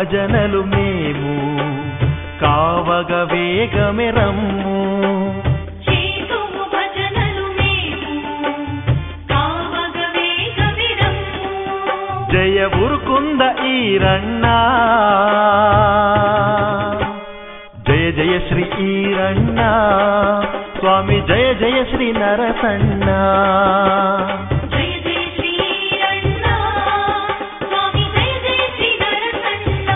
భజనలు మేము కావగ వేగమెరమ్ము. చేతుము భజనలు మేము కావగ వేగమెరమ్ము. జయ ఉరుకుంద ఈరಣ್ణ, జయ జయ శ్రీ ఈరಣ್ణ స్వామి, జయ జయ శ్రీ నరసన్న. జయ జయ శ్రీ ఈరಣ್ణ స్వామి, జయ జయ శ్రీ నరసన్న.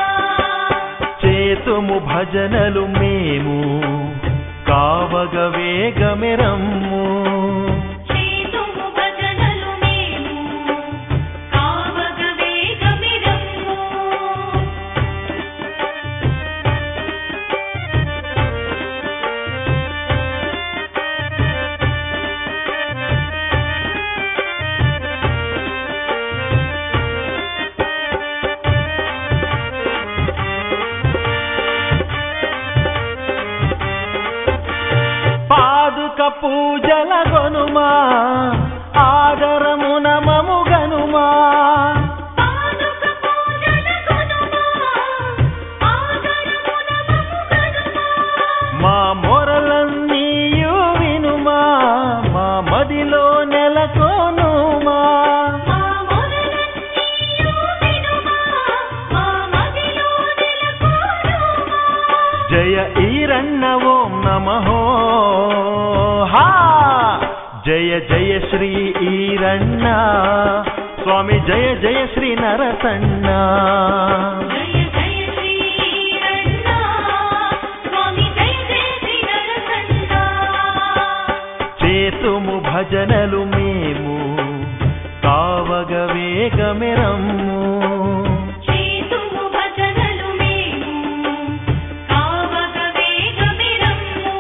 చేతుము భజనలు మేము కావగ వేగమెరమ్ము. చేతుము భజనలు మేము కావగ వేగమెరమ్ము. పాదుక పూజల గనుమా, ఆదరమున మము గనుమా. పాదుక పూజల గనుమా, ఆదరమున మము గనుమా. మా మొరలన్నీయు వినుమా, మా మదిలో నెలకొనుమా. మా మొరలన్నీయు వినుమా, మా మదిలో నెలకొనుమా. జయ ఈరಣ್ణ ఓం నమః. హా జయ జయ శ్రీ ఈరಣ್ణ స్వామి, జయ జయ శ్రీ నరసన్న. జయ జయ శ్రీ ఈరಣ್ణ స్వామి, జయ జయ శ్రీ నరసన్న. చేతుము భజనలు మేము కావగ వేగమెరమ్ము. చేతుము భజనలు మేము కావగ వేగమెరమ్ము.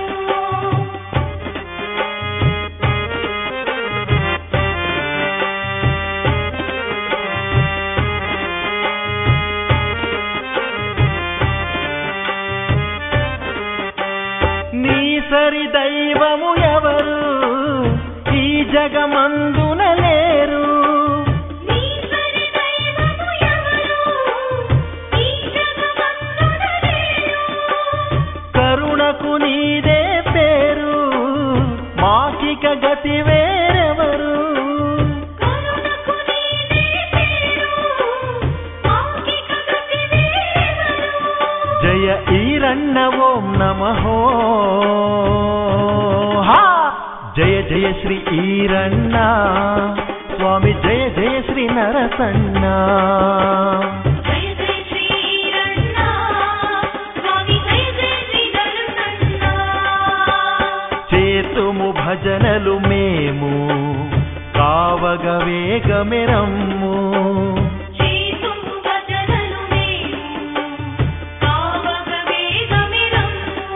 నీ సరి దైవము ఎవరు ఈ జగమందున లేరు. నీ సరి దైవము ఎవరు ఈ జగమందున లేరు. కరుణకు నీదే పేరు, మాకిక గతి వేరెవరు. కరుణకు నీదే పేరు, మాకిక గతి వేరెవరు. జయ ఈరಣ್ణ ఓం నమః. హా జయ జయ శ్రీ ఈరಣ್ణ స్వామి, జయ జయ శ్రీ నరసన్న. జయ జయ శ్రీ ఈరಣ್ణ స్వామి, జయ జయ శ్రీ నరసన్న. చేతుము భజనలు మేము కావగ వేగమెరమ్ము. చేతుము భజనలు మేము కావగ వేగమెరమ్ము.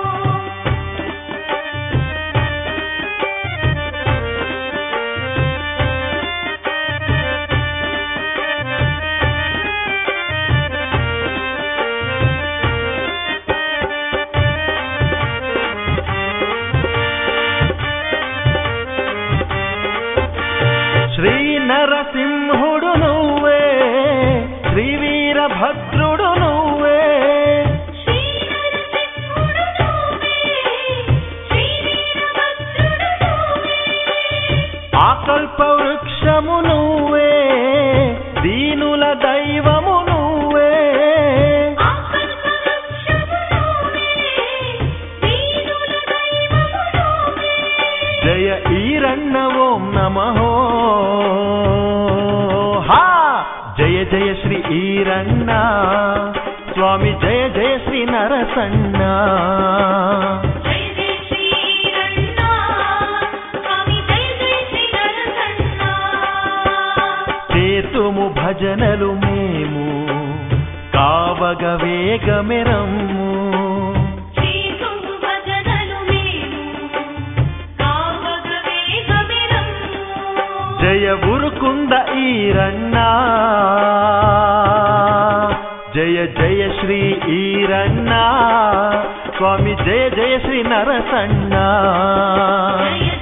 శ్రీ నరసింహుడు నువ్వే, శ్రీ వీరభద్రుడు నువ్వే. శ్రీ నరసింహుడు నువ్వే, శ్రీ వీరభద్రుడు నువ్వే. ఆకల్ప వృక్షము నువ్వే, దీనుల దైవము నువ్వే. ఆకల్ప వృక్షము నువ్వే, దీనుల దైవము నువ్వే. జయ ఈరಣ್ణ ఓం నమః. హా జయ జయ శ్రీ ఈరಣ್ణ స్వామి, జయ జయ శ్రీ నరసన్న. జయ జయ శ్రీ ఈరಣ್ణ స్వామి, జయ జయ శ్రీ నరసన్న. చేతుము భజనలు మేము కావగ వేగమెరమ్ము. చేతుము భజనలు మేము కావగ వేగమెరమ్ము. జయ ఉరుకుంద ఈరಣ್ణ, జయ జయ శ్రీ ఈరಣ್ణ స్వామి, జయ జయ శ్రీ నరసన్న. జయ